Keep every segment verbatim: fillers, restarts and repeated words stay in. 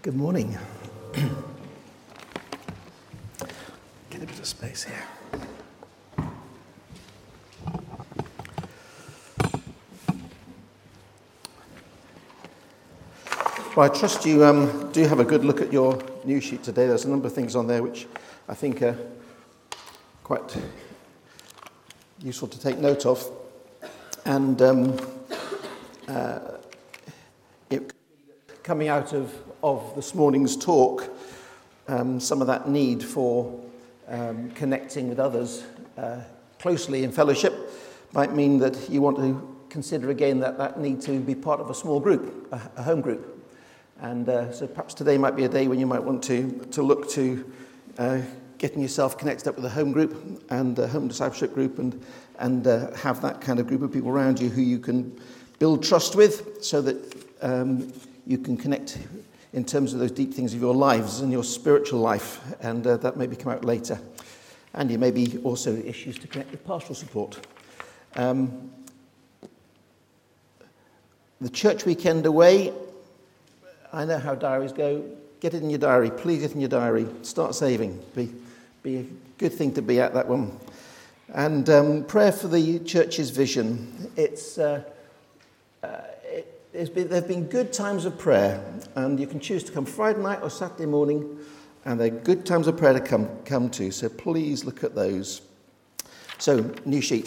Good morning. Get a bit of space here. Well, I trust you um, do have a good look at your news sheet today. There's a number of things on there which I think are quite useful to take note of. And um, uh, it, coming out of, of this morning's talk, um, some of that need for um, connecting with others uh, closely in fellowship might mean that you want to consider again that, that need to be part of a small group, a, a home group. And uh, so perhaps today might be a day when you might want to, to look to uh, getting yourself connected up with a home group and a home discipleship group and, and uh, have that kind of group of people around you who you can build trust with so that um, you can connect in terms of those deep things of your lives and your spiritual life, and uh, that maybe come out later. And you may be also issues to connect with pastoral support. Um, the church weekend away, I know how diaries go. Get it in your diary. Please get it in your diary. Start saving. Be, be a good thing to be at that one. And um, prayer for the church's vision. It's uh, uh, it, it's been, there have been good times of prayer, and you can choose to come Friday night or Saturday morning, and they're good times of prayer to come come to. So please look at those. So new sheet.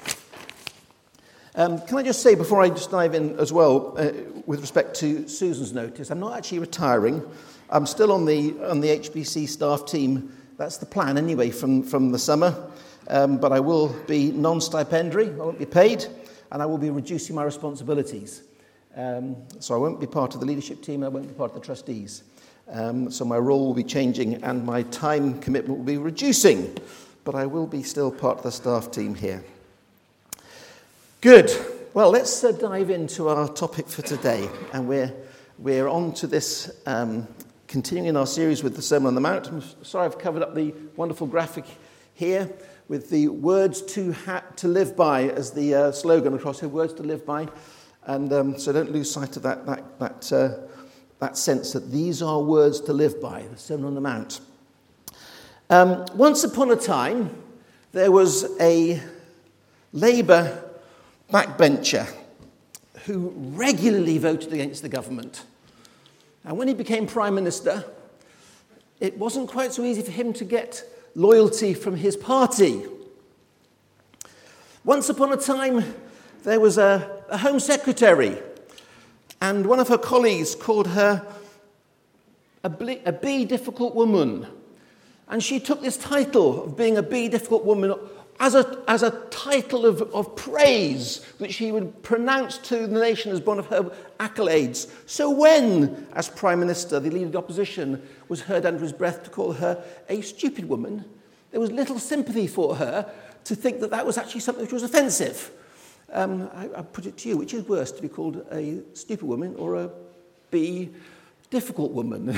Um, can I just say, before I just dive in as well, uh, with respect to Susan's notice, I'm not actually retiring. I'm still on the on the H B C staff team. That's the plan anyway from, from the summer. Um, but I will be non-stipendiary. I won't be paid, and I will be reducing my responsibilities. Um, so I won't be part of the leadership team. I won't be part of the trustees. Um, so my role will be changing, and my time commitment will be reducing. But I will be still part of the staff team here. Good. Well, let's uh, dive into our topic for today, and we're we're on to this, um, continuing in our series with the Sermon on the Mount. I'm sorry I've covered up the wonderful graphic here with the words to ha- to live by as the uh, slogan across here, words to live by, and um, so don't lose sight of that that that uh, that sense that these are words to live by. The Sermon on the Mount. Um, once upon a time, there was a Labour backbencher who regularly voted against the government. And when he became Prime Minister, it wasn't quite so easy for him to get loyalty from his party. Once upon a time, there was a, a Home Secretary, and one of her colleagues called her a, ble- a bee difficult woman. And she took this title of being a bee difficult woman As a, as a title of, of praise that she would pronounce to the nation as one of her accolades. So when, as Prime Minister, the Leader of the Opposition was heard under his breath to call her a stupid woman, there was little sympathy for her to think that that was actually something which was offensive. Um, I, I put it to you, which is worse, to be called a stupid woman or a bee difficult woman?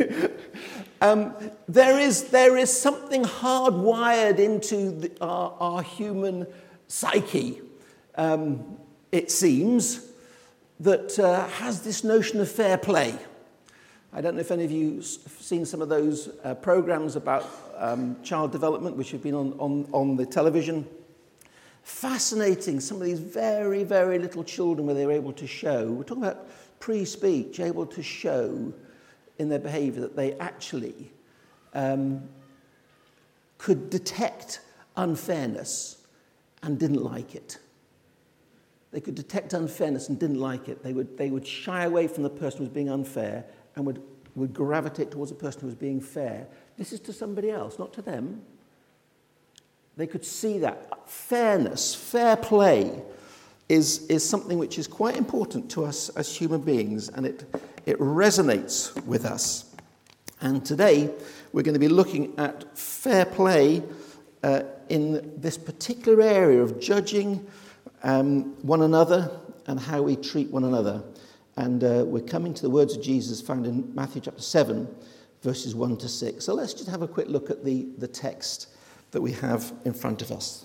um, there is there is something hardwired into the, our, our human psyche, um, it seems, that uh, has this notion of fair play. I don't know if any of you have seen some of those uh, programs about um, child development, which have been on, on, on the television. Fascinating, some of these very, very little children where they're able to show, we're talking about pre-speech, able to show in their behaviour that they actually um, could detect unfairness and didn't like it. They could detect unfairness and didn't like it. They would they would shy away from the person who was being unfair and would, would gravitate towards the person who was being fair. This is to somebody else, not to them. They could see that. Fairness, fair play, is, is something which is quite important to us as human beings, and it, it resonates with us. And today, we're going to be looking at fair play uh, in this particular area of judging um, one another and how we treat one another. And uh, we're coming to the words of Jesus found in Matthew chapter seven, verses one to six. So let's just have a quick look at the, the text that we have in front of us.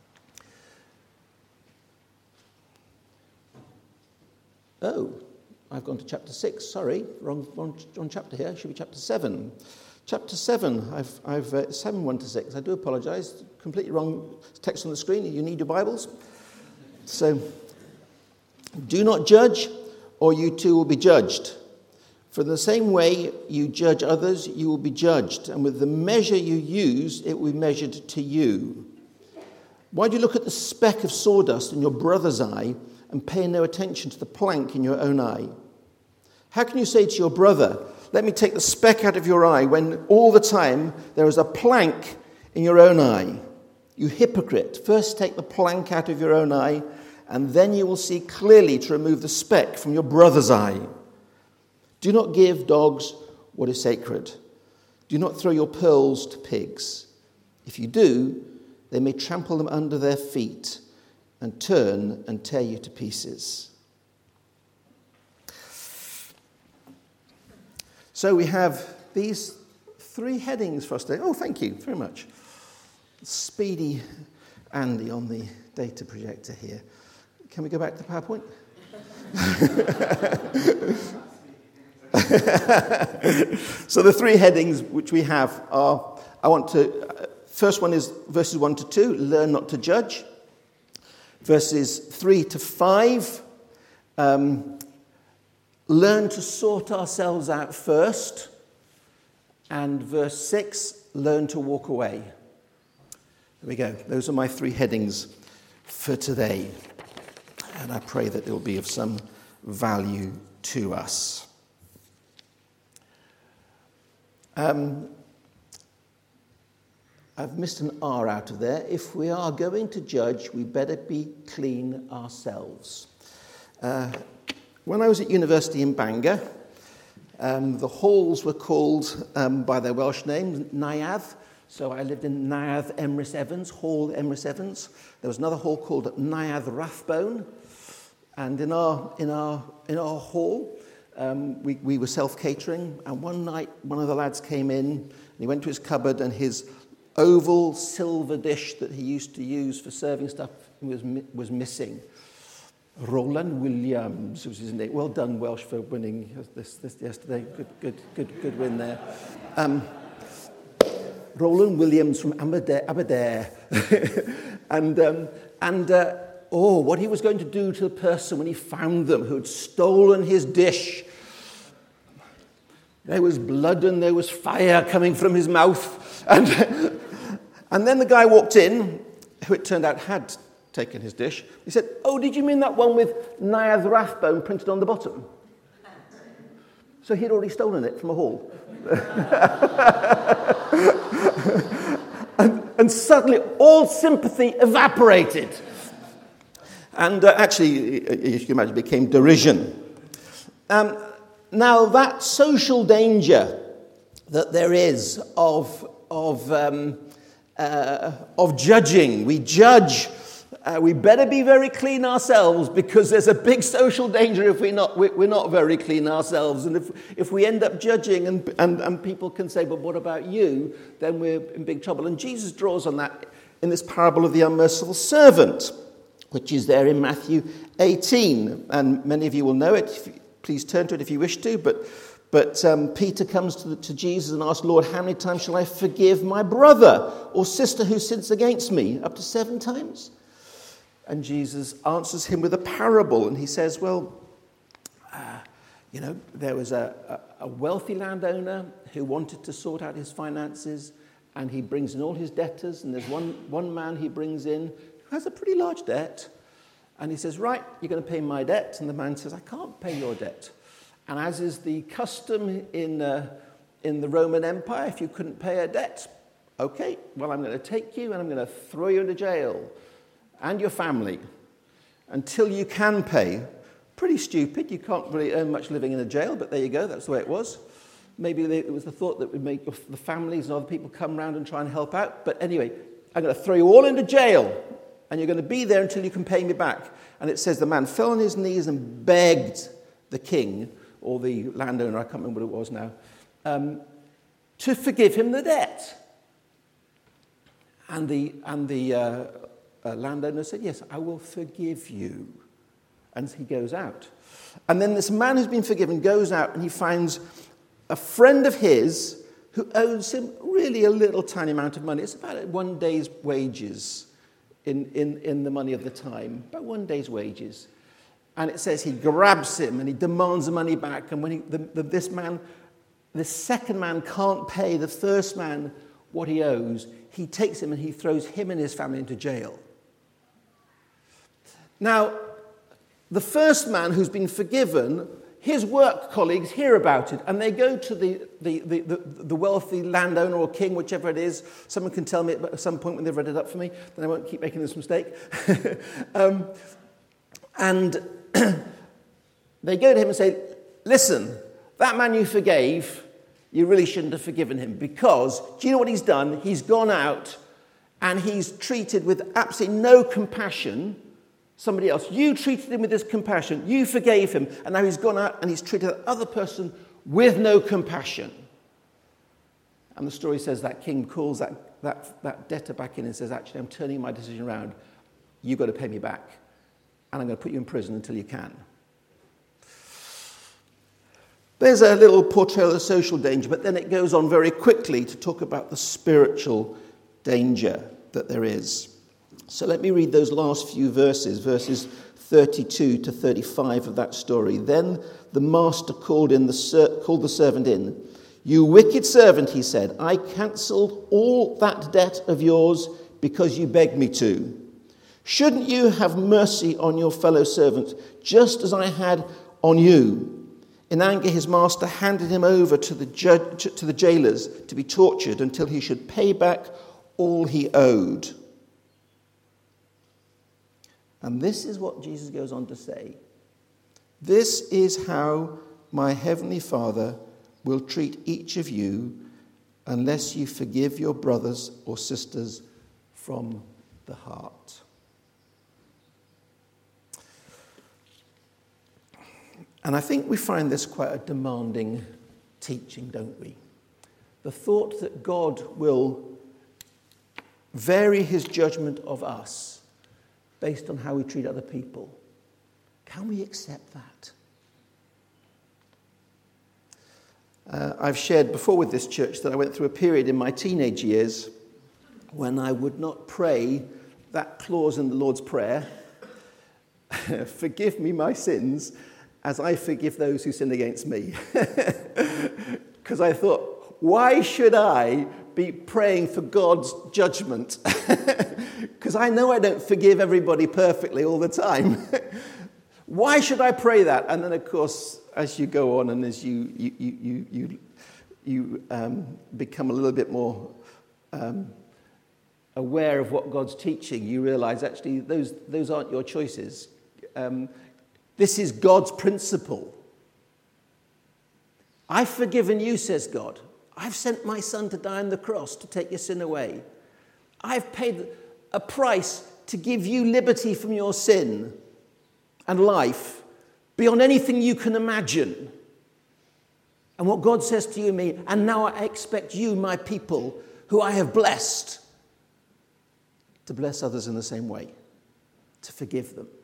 Oh, I've gone to chapter six, sorry, wrong, wrong, wrong chapter here, it should be chapter seven. Chapter seven, I've, I've uh, seven, one to six, I do apologise, completely wrong text on the screen, you need your Bibles. So, do not judge, or you too will be judged. For the same way you judge others, you will be judged, and with the measure you use, it will be measured to you. Why do you look at the speck of sawdust in your brother's eye and pay no attention to the plank in your own eye? How can you say to your brother, let me take the speck out of your eye, when all the time there is a plank in your own eye? You hypocrite, first take the plank out of your own eye, and then you will see clearly to remove the speck from your brother's eye. Do not give dogs what is sacred. Do not throw your pearls to pigs. If you do, they may trample them under their feet and turn and tear you to pieces. So we have these three headings for us today. Oh, thank you very much. Speedy Andy on the data projector here. Can we go back to PowerPoint? So the three headings which we have are, I want to, uh, first one is verses one to two, learn not to judge. Verses three to five, um, learn to sort ourselves out first. And verse six, learn to walk away. There we go. Those are my three headings for today. And I pray that they will be of some value to us. Um, I've missed an R out of there. If we are going to judge, we better be clean ourselves. Uh, when I was at university in Bangor, um, the halls were called um, by their Welsh name, Naiadd. So I lived in Naiadd Emrys Evans, Hall Emrys Evans. There was another hall called Naiadd Rathbone. And in our in our in our hall, um, we, we were self-catering. And one night, one of the lads came in, and he went to his cupboard, and his oval silver dish that he used to use for serving stuff was was missing. Roland Williams was his name. Well done, Welsh, for winning this, this yesterday. Good, good, good, good win there. Um, Roland Williams from Aberdare, Aberdare. and um, and uh, oh, what he was going to do to the person when he found them who had stolen his dish. There was blood and there was fire coming from his mouth. And, and then the guy walked in, who it turned out had taken his dish. He said, oh, did you mean that one with Naiadd Rathbone printed on the bottom? So he'd already stolen it from a hall. and, and suddenly all sympathy evaporated. And uh, actually, as you can imagine, it became derision. Um, now, that social danger that there is of, of, um, uh, of judging, we judge, uh, we better be very clean ourselves, because there's a big social danger if we're not, we're not very clean ourselves. And if, if we end up judging and, and, and people can say, but what about you? Then we're in big trouble. And Jesus draws on that in this parable of the unmerciful servant, which is there in Matthew eighteen. And many of you will know it. Please turn to it if you wish to. But, but um, Peter comes to, the, to Jesus and asks, Lord, how many times shall I forgive my brother or sister who sins against me? Up to seven times? And Jesus answers him with a parable. And he says, well, uh, you know, there was a, a, a wealthy landowner who wanted to sort out his finances. And he brings in all his debtors. And there's one, one man he brings in has a pretty large debt, and he says, right, you're going to pay my debt. And the man says, I can't pay your debt. And as is the custom in uh, in the Roman Empire, if you couldn't pay a debt, okay, well, I'm going to take you and I'm going to throw you into jail and your family until you can pay. Pretty stupid. You can't really earn much living in a jail, but there you go. That's the way it was. Maybe they, it was the thought that would make the families and other people come round and try and help out. But anyway, I'm going to throw you all into jail. And you're going to be there until you can pay me back. And it says the man fell on his knees and begged the king, or the landowner, I can't remember what it was now, um, to forgive him the debt. And the, and the uh, uh, landowner said, yes, I will forgive you. And he goes out. And then this man who's been forgiven goes out and he finds a friend of his who owes him really a little tiny amount of money. It's about one day's wages in, in, in the money of the time, about one day's wages. And it says he grabs him and he demands the money back. And when he, the, the, this man, this second man can't pay the first man what he owes, he takes him and he throws him and his family into jail. Now, the first man who's been forgiven, his work colleagues hear about it, and they go to the, the, the, the, the wealthy landowner or king, whichever it is. Someone can tell me at some point when they've read it up for me, then I won't keep making this mistake. um, and they go to him and say, listen, that man you forgave, you really shouldn't have forgiven him, because do you know what he's done? He's gone out and he's treated with absolutely no compassion somebody else. You treated him with this compassion. You forgave him. And now he's gone out and he's treated that other person with no compassion. And the story says that king calls that, that, that debtor back in and says, actually, I'm turning my decision around. You've got to pay me back. And I'm going to put you in prison until you can. There's a little portrayal of social danger, but then it goes on very quickly to talk about the spiritual danger that there is. So let me read those last few verses, verses thirty-two to thirty-five of that story. Then the master called in the ser- called the servant in. You wicked servant, he said, I cancelled all that debt of yours because you begged me to. Shouldn't you have mercy on your fellow servant, just as I had on you? In anger, his master handed him over to the judge, to the jailers to be tortured until he should pay back all he owed. And this is what Jesus goes on to say. This is how my heavenly Father will treat each of you unless you forgive your brothers or sisters from the heart. And I think we find this quite a demanding teaching, don't we? The thought that God will vary his judgment of us based on how we treat other people. Can we accept that? Uh, I've shared before with this church that I went through a period in my teenage years when I would not pray that clause in the Lord's Prayer, forgive me my sins as I forgive those who sin against me. Because I thought, why should I be praying for God's judgment? Because I know I don't forgive everybody perfectly all the time. Why should I pray that? And then, of course, as you go on and as you you you you you um, become a little bit more um, aware of what God's teaching, you realize actually those those aren't your choices. Um, this is God's principle. I've forgiven you, says God. I've sent my son to die on the cross to take your sin away. I've paid a price to give you liberty from your sin and life beyond anything you can imagine. And what God says to you and me, and now I expect you, my people, who I have blessed, to bless others in the same way, to forgive them.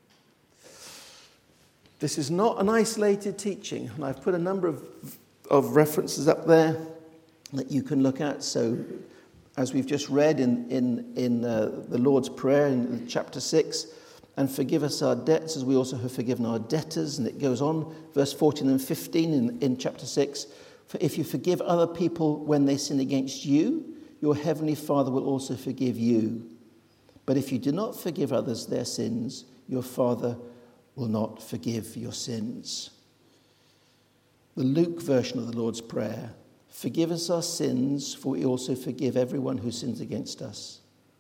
This is not an isolated teaching, and I've put a number of, of references up there that you can look at. So, as we've just read in, in, in uh, the Lord's Prayer in chapter six, and forgive us our debts as we also have forgiven our debtors. And it goes on, verse fourteen and fifteen in, in chapter six. For if you forgive other people when they sin against you, your heavenly Father will also forgive you. But if you do not forgive others their sins, your Father will not forgive your sins. The Luke version of the Lord's Prayer. Forgive us our sins, for we also forgive everyone who sins against us.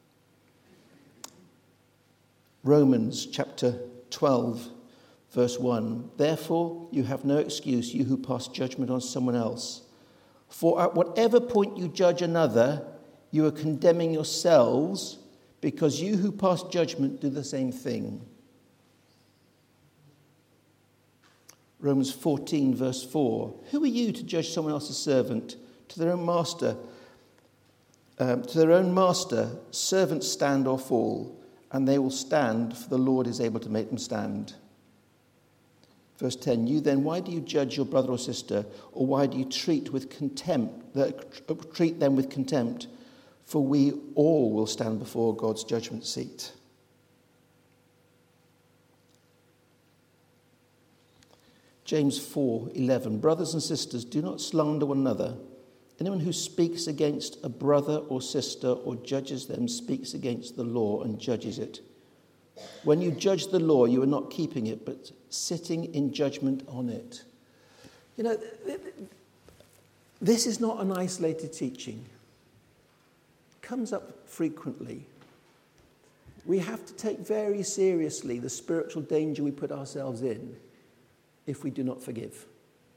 Romans chapter twelve, verse one. Therefore, you have no excuse, you who pass judgment on someone else. For at whatever point you judge another, you are condemning yourselves, because you who pass judgment do the same thing. Romans fourteen, verse four. Who are you to judge someone else's servant? To their own master, um, to their own master, servants stand or fall, and they will stand, for the Lord is able to make them stand. Verse ten, you then, why do you judge your brother or sister, or why do you treat with contempt, treat them with contempt? For we all will stand before God's judgment seat. James four eleven, brothers and sisters, do not slander one another. Anyone who speaks against a brother or sister or judges them speaks against the law and judges it. When you judge the law, you are not keeping it, but sitting in judgment on it. You know, this is not an isolated teaching. It comes up frequently. We have to take very seriously the spiritual danger we put ourselves in if we do not forgive.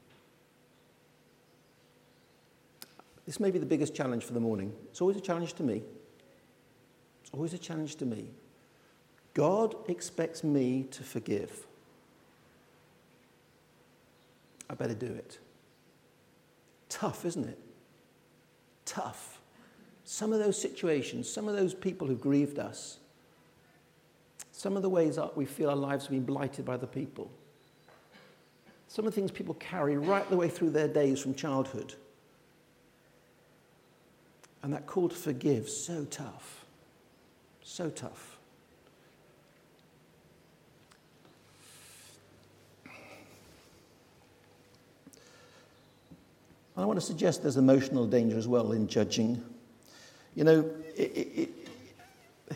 This may be the biggest challenge for the morning. It's always a challenge to me. It's always a challenge to me. God expects me to forgive. I better do it. Tough, isn't it? Tough. Some of those situations, some of those people who grieved us, some of the ways that we feel our lives have been blighted by the people, some of the things people carry right the way through their days from childhood. And that call to forgive, so tough. So tough. I want to suggest there's emotional danger as well in judging. You know, it, it, it,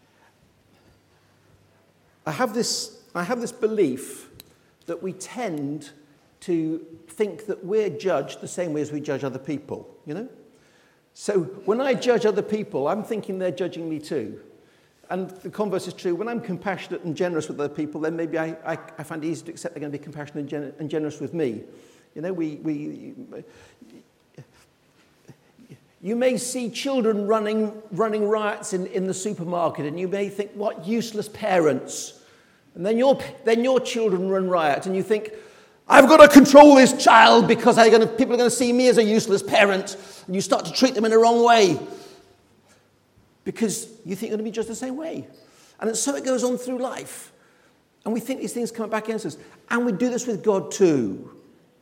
I have this, I have this belief that we tend to think that we're judged the same way as we judge other people, you know? So when I judge other people, I'm thinking they're judging me too. And the converse is true. When I'm compassionate and generous with other people, then maybe I, I, I find it easy to accept they're going to be compassionate and, gen- and generous with me. You know, we, we, you may see children running, running riots in, in the supermarket, and you may think, what useless parents. And then your, then your children run riot, and you think, I've got to control this child because they're going to, people are going to see me as a useless parent. And you start to treat them in the wrong way because you think you're going to be just the same way. And so it goes on through life. And we think these things come back against us. And we do this with God too.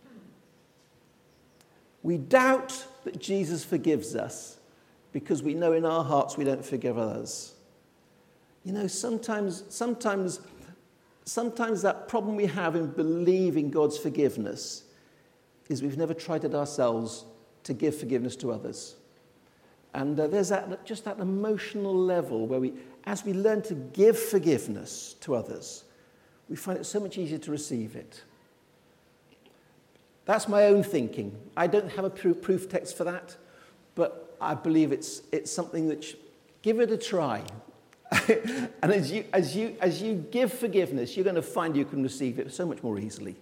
We doubt that Jesus forgives us because we know in our hearts we don't forgive others. You know, sometimes, sometimes, sometimes that problem we have in believing God's forgiveness is we've never tried it ourselves to give forgiveness to others. And uh, there's that, just that emotional level where we, as we learn to give forgiveness to others, we find it so much easier to receive it. That's my own thinking. I don't have a proof text for that, but I believe it's it's something that sh- give it a try. And as you as you as you give forgiveness, you're going to find you can receive it so much more easily.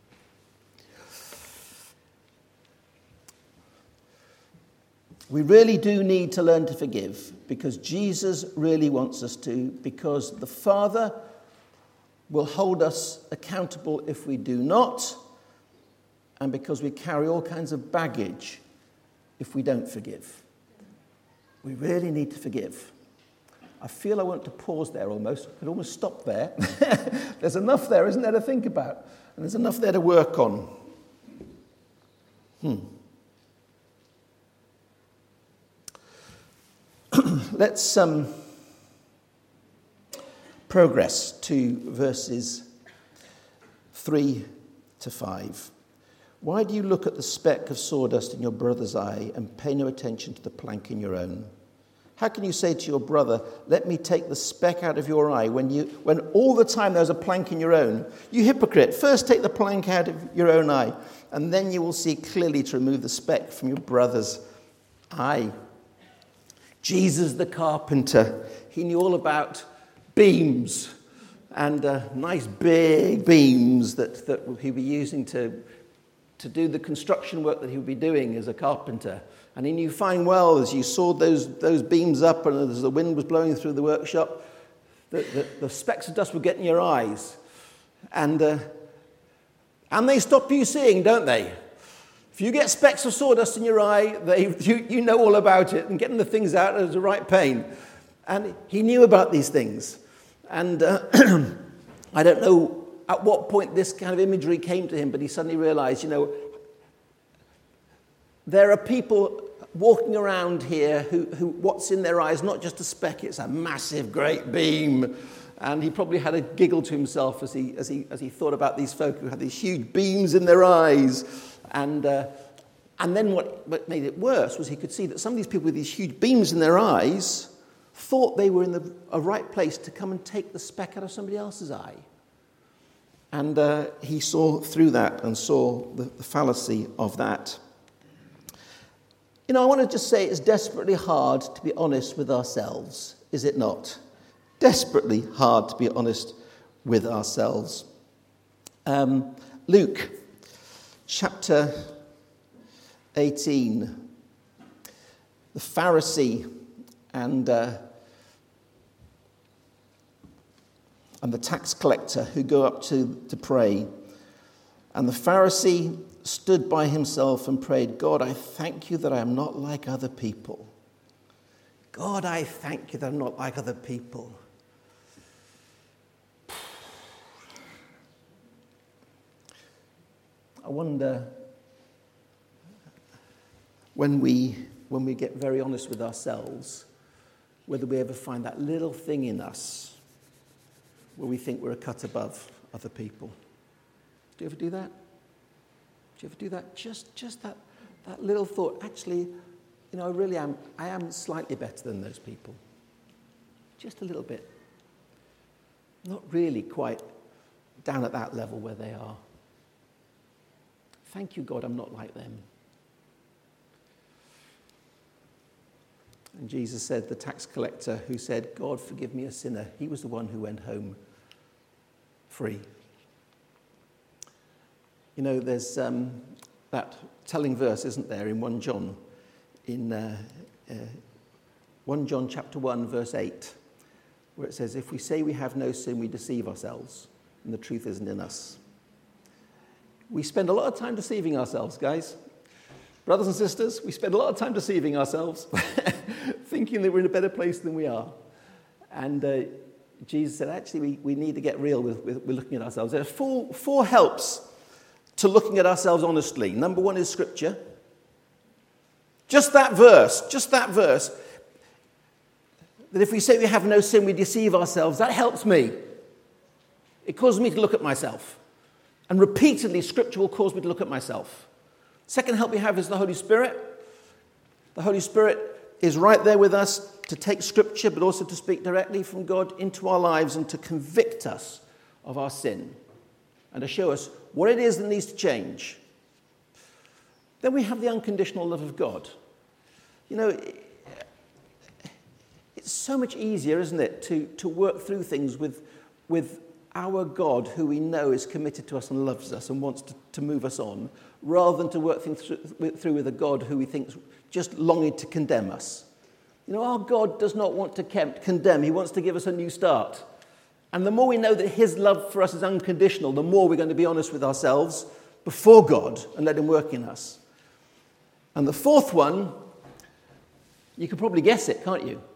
We really do need to learn to forgive because Jesus really wants us to, because the Father will hold us accountable if we do not, and because we carry all kinds of baggage if we don't forgive. We really need to forgive. I feel I want to pause there almost. I could almost stop there. There's enough there, isn't there, to think about? And there's enough there to work on. Hmm. Let's um, progress to verses three to five. Why do you look at the speck of sawdust in your brother's eye and pay no attention to the plank in your own? How can you say to your brother, let me take the speck out of your eye, when you, when all the time there's a plank in your own? You hypocrite, first take the plank out of your own eye, and then you will see clearly to remove the speck from your brother's eye. Jesus the carpenter, he knew all about beams and uh, nice big beams that, that he'd be using to, to do the construction work that he would be doing as a carpenter. And he knew fine well, as you sawed those, those beams up and as the wind was blowing through the workshop, that the, the specks of dust would get in your eyes. And, uh, and they stop you seeing, don't they? If you get specks of sawdust in your eye, they, you, you know all about it, and getting the things out is a right pain. And he knew about these things. And uh, I don't know at what point this kind of imagery came to him, but he suddenly realized, you know, there are people walking around here who, who what's in their eyes, not just a speck, it's a massive, great beam. And he probably had a giggle to himself as he as he as he thought about these folk who had these huge beams in their eyes. And uh, and then what, what made it worse was he could see that some of these people with these huge beams in their eyes thought they were in the a right place to come and take the speck out of somebody else's eye. And uh, he saw through that and saw the, the fallacy of that. You know, I want to just say it's desperately hard to be honest with ourselves, is it not? Desperately hard to be honest with ourselves. Um, Luke, chapter eighteen. The Pharisee and, uh, and the tax collector who go up to, to pray. And the Pharisee stood by himself and prayed, God, I thank you that I am not like other people. God, I thank you that I'm not like other people. I wonder when we when we get very honest with ourselves, whether we ever find that little thing in us where we think we're a cut above other people. Do you ever do that? Do you ever do that? Just just that that little thought, actually, you know, I really am I am slightly better than those people. Just a little bit. Not really quite down at that level where they are. Thank you, God, I'm not like them. And Jesus said, the tax collector who said, God, forgive me a sinner, he was the one who went home free. You know, there's um, that telling verse, isn't there, in First John, in uh, uh, First John chapter one, verse eight, where it says, if we say we have no sin, we deceive ourselves, and the truth isn't in us. We spend a lot of time deceiving ourselves, guys. Brothers and sisters, we spend a lot of time deceiving ourselves, thinking that we're in a better place than we are. And uh, Jesus said, actually, we, we need to get real with, with, with looking at ourselves. There are four, four helps to looking at ourselves honestly. Number one is Scripture. Just that verse, just that verse, that if we say we have no sin, we deceive ourselves, that helps me. It causes me to look at myself. And repeatedly, Scripture will cause me to look at myself. Second help we have is the Holy Spirit. The Holy Spirit is right there with us to take Scripture, but also to speak directly from God into our lives and to convict us of our sin and to show us what it is that needs to change. Then we have the unconditional love of God. You know, it's so much easier, isn't it, to, to work through things with, with our God, who we know is committed to us and loves us and wants to, to move us on, rather than to work things through, through with a God who we think is just longing to condemn us. You know, our God does not want to condemn. He wants to give us a new start. And the more we know that his love for us is unconditional, the more we're going to be honest with ourselves before God and let him work in us. And the fourth one, you can probably guess it, can't you?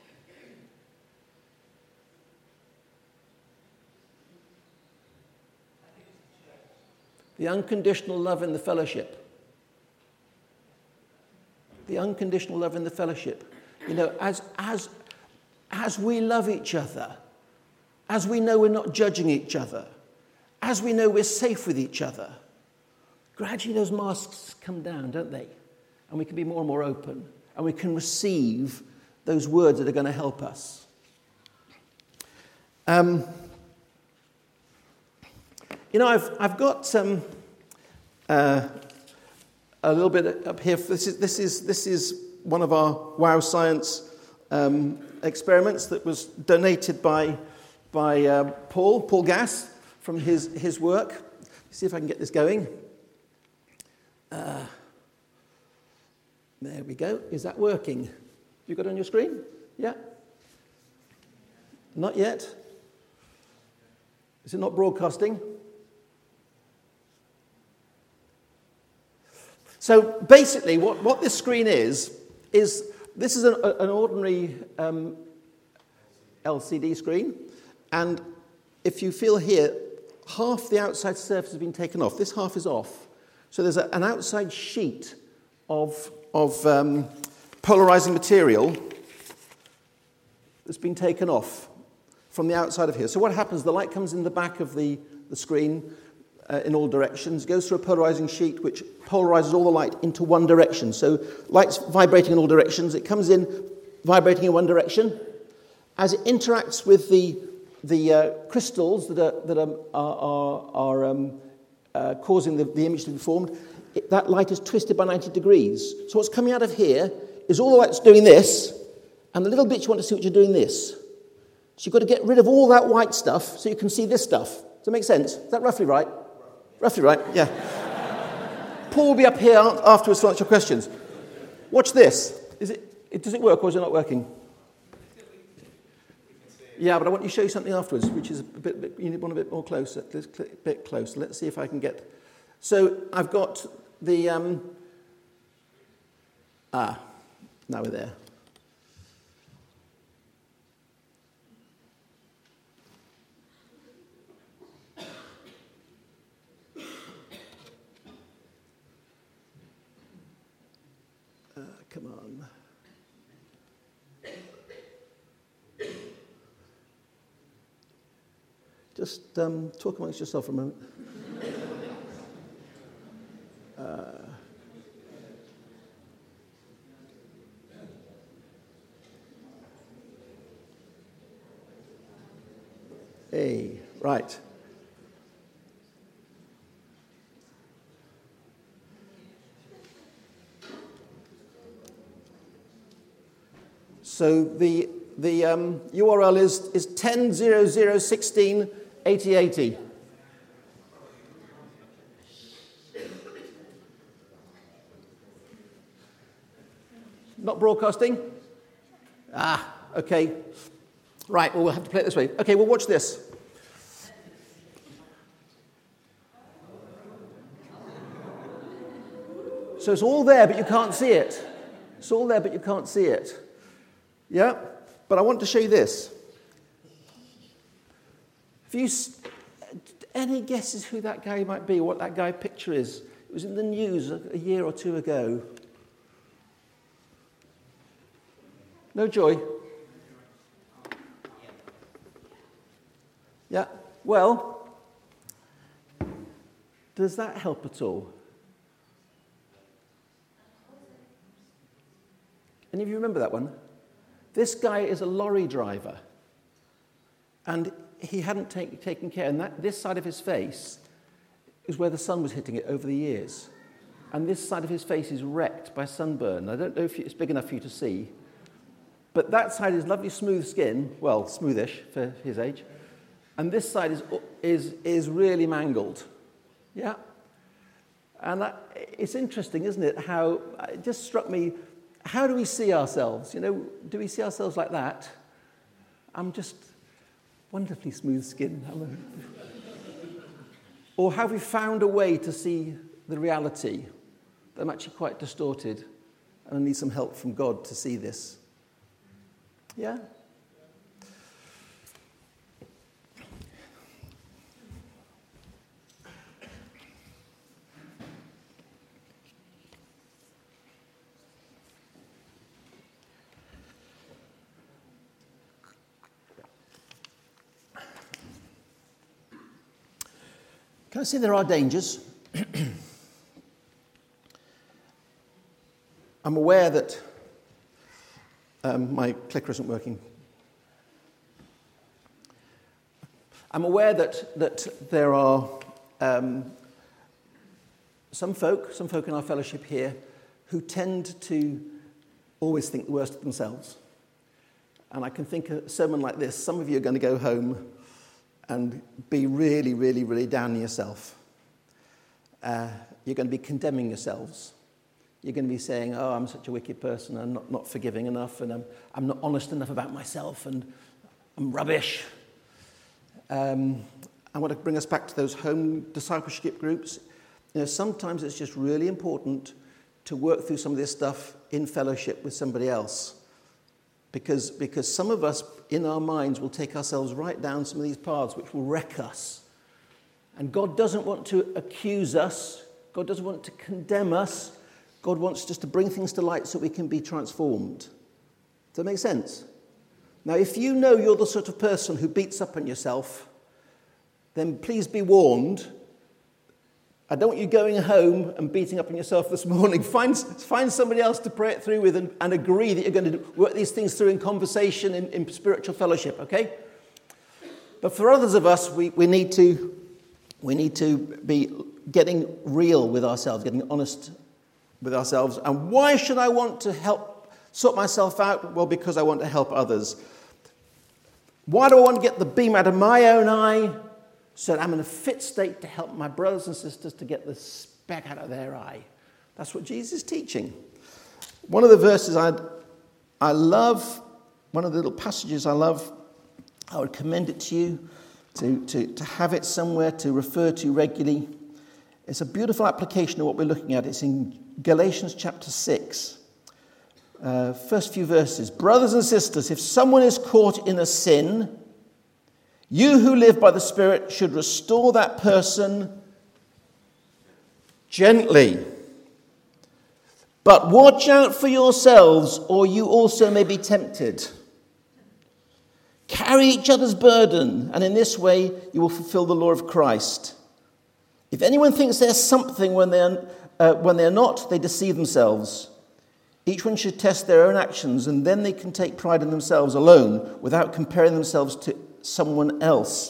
The unconditional love in the fellowship. The unconditional love in the fellowship. You know, as, as, as we love each other, as we know we're not judging each other, as we know we're safe with each other, gradually those masks come down, don't they? And we can be more and more open, and we can receive those words that are going to help us. Um, you know, I've I've got um, uh, a little bit up here. This is this is this is one of our Wow Science um, experiments that was donated by by uh, Paul Paul Gass from his his work. Let's see if I can get this going. Uh, there we go. Is that working? You got it on your screen? Yeah. Not yet. Is it not broadcasting? So basically, what, what this screen is, is this is an, an ordinary um, L C D screen. And if you feel here half the outside surface has been taken off. This half is off. So there's a, an outside sheet of, of um, polarizing material that's been taken off from the outside of here. So what happens, the light comes in the back of the, the screen uh, in all directions, goes through a polarizing sheet which polarizes all the light into one direction. So light's vibrating in all directions. It comes in vibrating in one direction. As it interacts with the, the uh, crystals that are, that are, are, are um, uh, causing the, the image to be formed, it, that light is twisted by ninety degrees. So what's coming out of here is all the light's doing this, and the little bits you want to see what you're doing this. So you've got to get rid of all that white stuff so you can see this stuff. Does that make sense? Is that roughly right? Roughly right, yeah. Paul will be up here afterwards to answer your questions. Watch this. Is it, does it work or is it not working? Yeah, but I want you to show you something afterwards, which is a bit, bit you want a bit more closer, a bit closer. Let's see if I can get... So I've got the... Um, ah, now we're there. Uh, come on. Just um, talk amongst yourself for a moment. uh, hey, right. So the the um, U R L is is ten dot zero dot zero dot sixteen. eighty eighty. Not broadcasting? Ah, okay. Right, well, we'll have to play it this way. Okay, well, watch this. So it's all there, but you can't see it. It's all there, but you can't see it. Yeah? But I want to show you this. Have you, any guesses who that guy might be, what that guy picture is? It was in the news a, a year or two ago. No joy? Yeah, well, does that help at all? Any of you remember that one? This guy is a lorry driver. And he hadn't take, taken care, and that, this side of his face is where the sun was hitting it over the years. And this side of his face is wrecked by sunburn. I don't know if it's big enough for you to see, but that side is lovely smooth skin, well, smoothish for his age, and this side is, is, is really mangled. Yeah? And that, it's interesting, isn't it, how, it just struck me, how do we see ourselves? You know, do we see ourselves like that? I'm just... wonderfully smooth skin. Or have we found a way to see the reality that I'm actually quite distorted and I need some help from God to see this? Yeah? Can I say there are dangers? I'm aware that um, my clicker isn't working. I'm aware that, that there are um, some folk, some folk in our fellowship here, who tend to always think the worst of themselves. And I can think a sermon like this, some of you are going to go home and be really, really, really down on yourself. Uh, you're going to be condemning yourselves. You're going to be saying, oh, I'm such a wicked person, I'm not, not forgiving enough, and I'm, I'm not honest enough about myself, and I'm rubbish. Um, I want to bring us back to those home discipleship groups. You know, sometimes it's just really important to work through some of this stuff in fellowship with somebody else. Because, because some of us, in our minds, will take ourselves right down some of these paths which will wreck us. And God doesn't want to accuse us. God doesn't want to condemn us. God wants just to bring things to light so we can be transformed. Does that make sense? Now, if you know you're the sort of person who beats up on yourself, then please be warned. I don't want you going home and beating up on yourself this morning. Find, find somebody else to pray it through with and, and agree that you're going to work these things through in conversation, in, in spiritual fellowship, okay? But for others of us, we, we need to we need to be getting real with ourselves, getting honest with ourselves. And why should I want to help sort myself out? Well, because I want to help others. Why do I want to get the beam out of my own eye so that I'm in a fit state to help my brothers and sisters to get the speck out of their eye? That's what Jesus is teaching. One of the verses I I love, one of the little passages I love, I would commend it to you to, to, to have it somewhere to refer to regularly. It's a beautiful application of what we're looking at. It's in Galatians chapter six. Uh, first few verses. Brothers and sisters, if someone is caught in a sin, you who live by the Spirit should restore that person gently. But watch out for yourselves, or you also may be tempted. Carry each other's burden, and in this way you will fulfill the law of Christ. If anyone thinks they're something when they're, uh, when they're not, they deceive themselves. Each one should test their own actions, and then they can take pride in themselves alone without comparing themselves to someone else.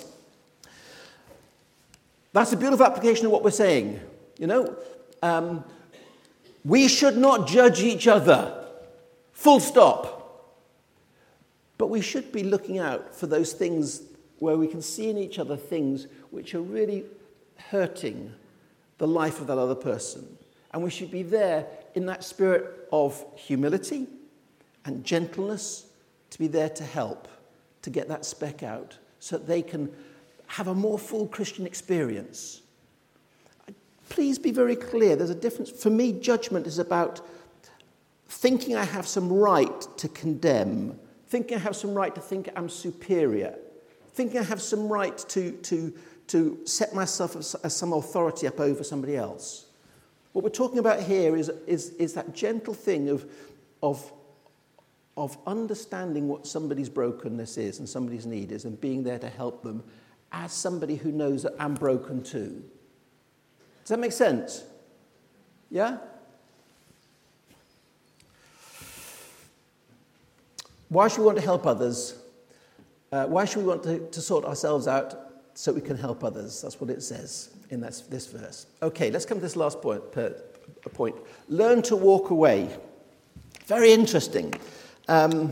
That's a beautiful application of what we're saying. You know, um, we should not judge each other. Full stop. But we should be looking out for those things where we can see in each other things which are really hurting the life of that other person. And we should be there in that spirit of humility and gentleness to be there to help, to get that speck out so that they can have a more full Christian experience. Please be very clear. There's a difference. For me, judgment is about thinking I have some right to condemn, thinking I have some right to think I'm superior, thinking I have some right to, to, to set myself as, as some authority up over somebody else. What we're talking about here is, is, is that gentle thing of, of, of understanding what somebody's brokenness is and somebody's need is and being there to help them as somebody who knows that I'm broken too. Does that make sense? Yeah? Why should we want to help others? Uh, why should we want to, to sort ourselves out so we can help others? That's what it says in that, this verse. Okay, let's come to this last point, per, point. Learn to walk away. Very interesting. Um,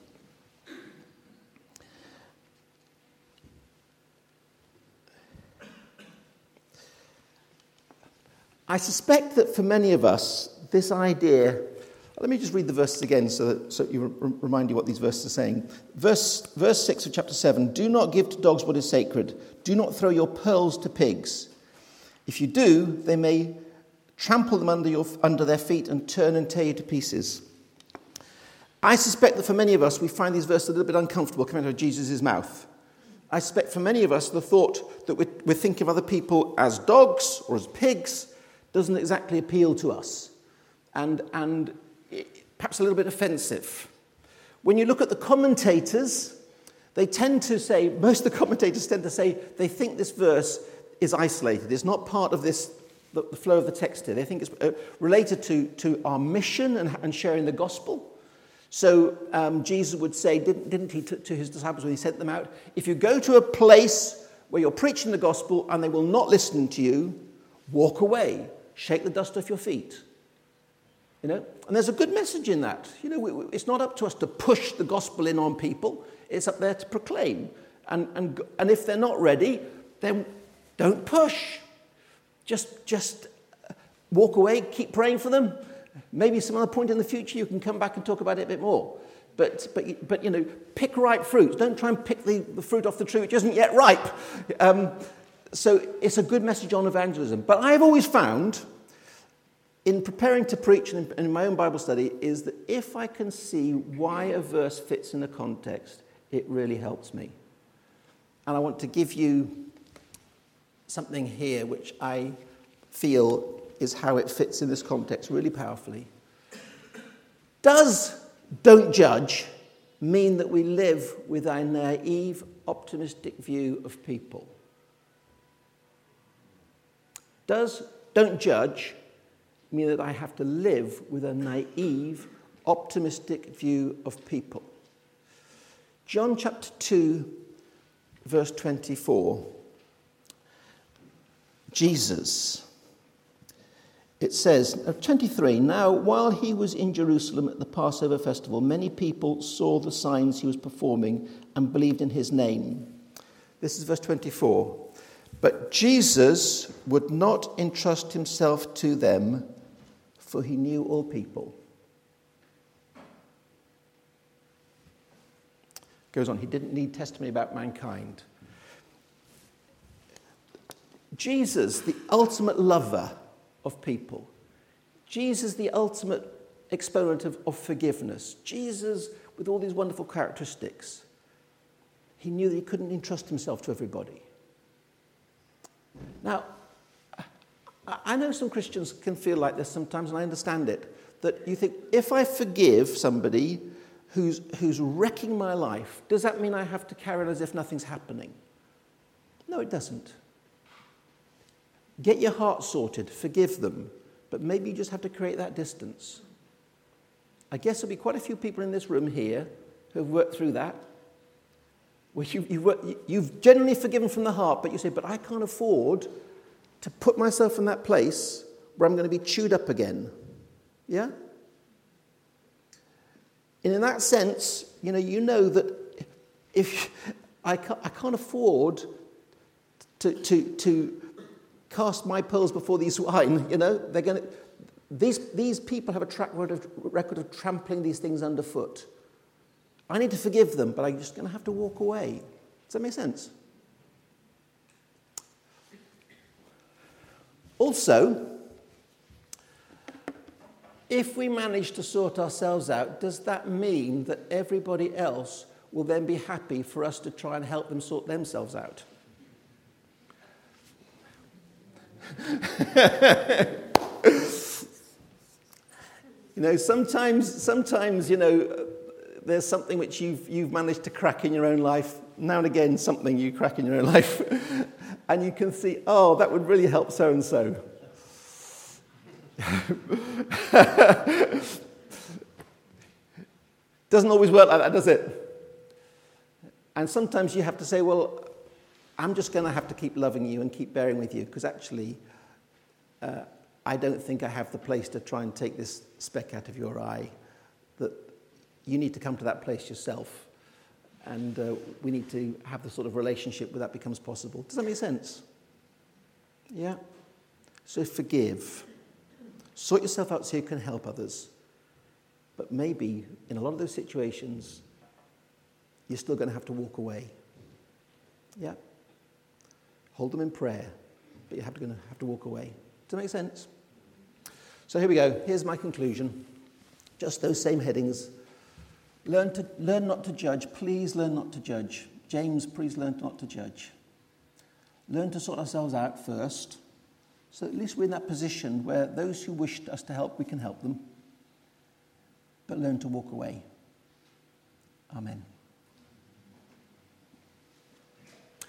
I suspect that for many of us, this idea... Let me just read the verses again so that so you re- remind you what these verses are saying. Verse, verse six of chapter seven, do not give to dogs what is sacred. Do not throw your pearls to pigs. If you do, they may trample them under, your, under their feet and turn and tear you to pieces. I suspect that for many of us, we find these verses a little bit uncomfortable coming out of Jesus' mouth. I suspect for many of us, the thought that we're, we're thinking of other people as dogs or as pigs doesn't exactly appeal to us. And, and perhaps a little bit offensive. When you look at the commentators, they tend to say, most of the commentators tend to say, they think this verse is isolated. It's not part of this, the, the flow of the text here. They think it's uh, related to, to our mission and, and sharing the gospel. So um, Jesus would say, didn't, didn't he, to, to his disciples when he sent them out, if you go to a place where you're preaching the gospel and they will not listen to you, walk away, shake the dust off your feet. You know, and there's a good message in that. You know, we, we, it's not up to us to push the gospel in on people. It's up there to proclaim. And, and, and if they're not ready, then don't push. Just, just walk away, keep praying for them. Maybe some other point in the future you can come back and talk about it a bit more. But, but, but you know, pick ripe fruit. Don't try and pick the, the fruit off the tree which isn't yet ripe. Um, so it's a good message on evangelism. But I've always found, in preparing to preach and in my own Bible study, is that if I can see why a verse fits in a context, it really helps me. And I want to give you something here which I feel is how it fits in this context really powerfully. Does don't judge mean that we live with a naive, optimistic view of people? Does don't judge mean that I have to live with a naive, optimistic view of people? John chapter two, verse twenty-four. Jesus. It says, twenty-three, now while he was in Jerusalem at the Passover festival, many people saw the signs he was performing and believed in his name. This is verse twenty-four. But Jesus would not entrust himself to them, for he knew all people. Goes on, he didn't need testimony about mankind. Jesus, the ultimate lover of people. Jesus, the ultimate exponent of, of forgiveness. Jesus, with all these wonderful characteristics. He knew that he couldn't entrust himself to everybody. Now, I know some Christians can feel like this sometimes, and I understand it. That you think, if I forgive somebody who's, who's wrecking my life, does that mean I have to carry on as if nothing's happening? No, it doesn't. Get your heart sorted, forgive them, but maybe you just have to create that distance. I guess there'll be quite a few people in this room here who have worked through that. Where you, you've, worked, you've generally forgiven from the heart, but you say, but I can't afford to put myself in that place where I'm going to be chewed up again. Yeah? And in that sense, you know, you know that if I can't, I can't afford to, to, to cast my pearls before these swine, you know, they're going to, these, these people have a track record of, record of trampling these things underfoot. I need to forgive them, but I'm just going to have to walk away. Does that make sense? Also, if we manage to sort ourselves out, does that mean that everybody else will then be happy for us to try and help them sort themselves out? You know, sometimes, sometimes, you know, there's something which you've, you've managed to crack in your own life. Now and again, something you crack in your own life. And you can see, oh, that would really help so-and-so. Doesn't always work like that, does it? And sometimes you have to say, well, I'm just going to have to keep loving you and keep bearing with you, because actually, uh, I don't think I have the place to try and take this speck out of your eye. That you need to come to that place yourself. And uh, we need to have the sort of relationship where that becomes possible. Does that make sense? Yeah? So forgive. Sort yourself out so you can help others. But maybe in a lot of those situations, you're still going to have to walk away. Yeah? Hold them in prayer, but you're going to have to walk away. Does that make sense? So here we go. Here's my conclusion. Just those same headings. Learn to learn not to judge. Please learn not to judge. James, please learn not to judge. Learn to sort ourselves out first, so at least we're in that position where those who wish us to help, we can help them. But learn to walk away. Amen.